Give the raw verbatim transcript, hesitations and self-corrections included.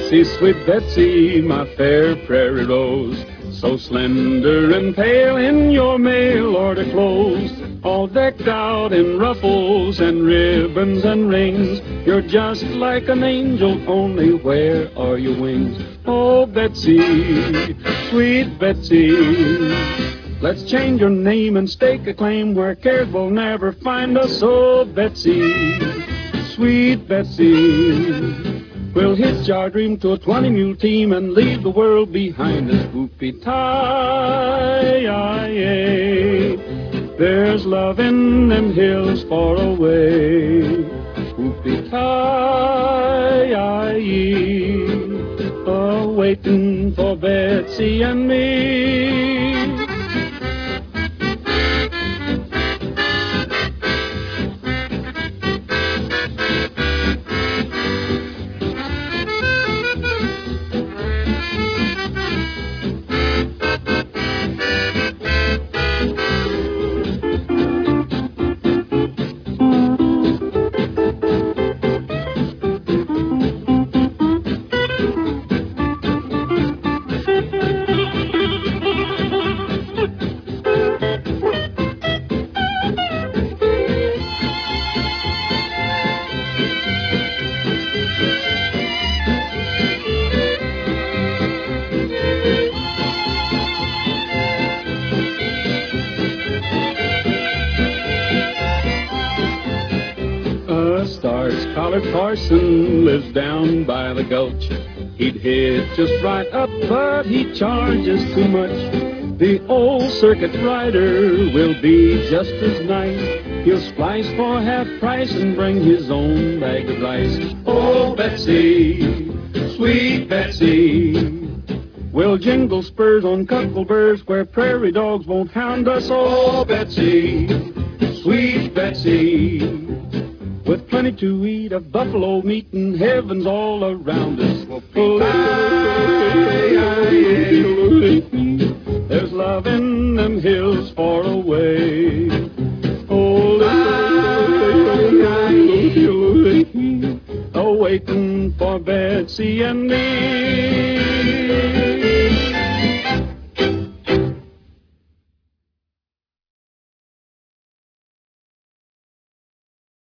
Betsy, sweet Betsy, my fair prairie rose, so slender and pale in your mail order clothes, all decked out in ruffles and ribbons and rings. You're just like an angel, only where are your wings? Oh, Betsy, sweet Betsy, let's change your name and stake a claim where cares will never find us. Oh, Betsy, sweet Betsy, we'll hitch our dream to a twenty-mule team and leave the world behind us. Whoopie-tie-yi-yi, there's love in them hills far away. Whoopie-tie-yi-yi, a-waiting for Betsy and me. Starch-collared parson lives down by the gulch. He'd hit just right up, but he charges too much. The old circuit rider will be just as nice. He'll splice for half price and bring his own bag of rice. Oh, Betsy, sweet Betsy, we'll jingle spurs on cuckoldburs where prairie dogs won't hound us. Oh, Betsy, sweet Betsy, with plenty to eat of buffalo meat and heavens all around us. There's love in them hills far away. Oh, waiting for Betsy and me.